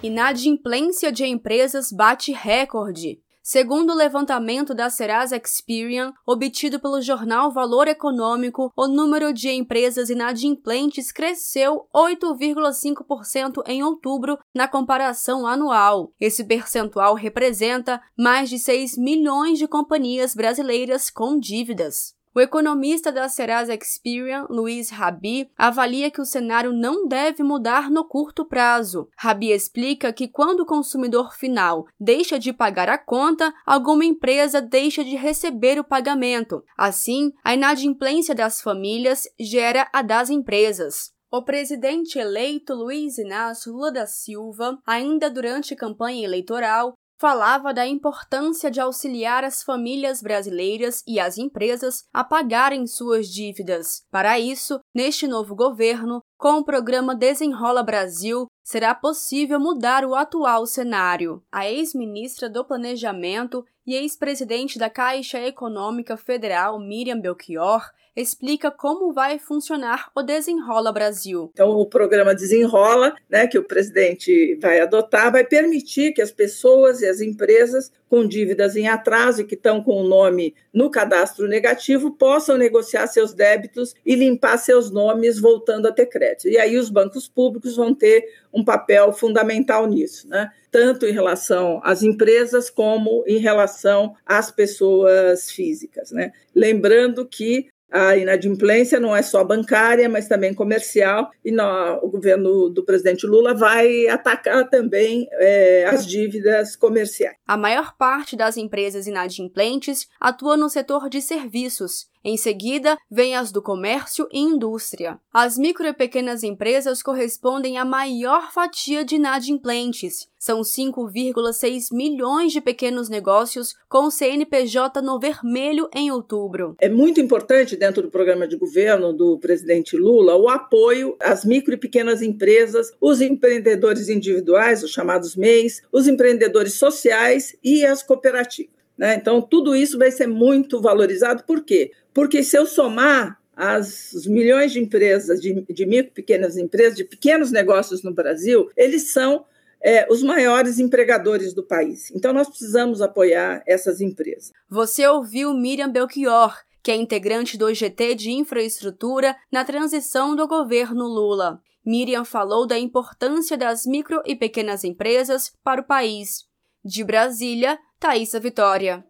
Inadimplência de empresas bate recorde. Segundo o levantamento da Serasa Experian, obtido pelo jornal Valor Econômico, o número de empresas inadimplentes cresceu 8,5% em outubro na comparação anual. Esse percentual representa mais de 6 milhões de companhias brasileiras com dívidas. O economista da Serasa Experian, Luiz Rabi, avalia que o cenário não deve mudar no curto prazo. Rabi explica que quando o consumidor final deixa de pagar a conta, alguma empresa deixa de receber o pagamento. Assim, a inadimplência das famílias gera a das empresas. O presidente eleito Luiz Inácio Lula da Silva, ainda durante a campanha eleitoral, falava da importância de auxiliar as famílias brasileiras e as empresas a pagarem suas dívidas. Para isso, neste novo governo, com o programa Desenrola Brasil, será possível mudar o atual cenário. A ex-ministra do Planejamento e ex-presidente da Caixa Econômica Federal, Miriam Belchior, explica como vai funcionar o Desenrola Brasil. Então, o programa Desenrola, que o presidente vai adotar, vai permitir que as pessoas e as empresas com dívidas em atraso e que estão com o nome no cadastro negativo possam negociar seus débitos e limpar seus nomes voltando a ter crédito. E aí os bancos públicos vão ter um papel fundamental nisso, tanto em relação às empresas como em relação às pessoas físicas. Lembrando que a inadimplência não é só bancária, mas também comercial, e o governo do presidente Lula vai atacar também as dívidas comerciais. A maior parte das empresas inadimplentes atua no setor de serviços. Em seguida, vem as do comércio e indústria. As micro e pequenas empresas correspondem à maior fatia de inadimplentes. São 5,6 milhões de pequenos negócios com o CNPJ no vermelho em outubro. É muito importante, dentro do programa de governo do presidente Lula, o apoio às micro e pequenas empresas, os empreendedores individuais, os chamados MEIs, os empreendedores sociais e as cooperativas. Então, tudo isso vai ser muito valorizado. Por quê? Porque se eu somar os milhões de empresas, de micro e pequenas empresas, de pequenos negócios no Brasil, eles são os maiores empregadores do país. Então, nós precisamos apoiar essas empresas. Você ouviu Miriam Belchior, que é integrante do GT de Infraestrutura na transição do governo Lula. Miriam falou da importância das micro e pequenas empresas para o país. De Brasília, Thaisa Vitória.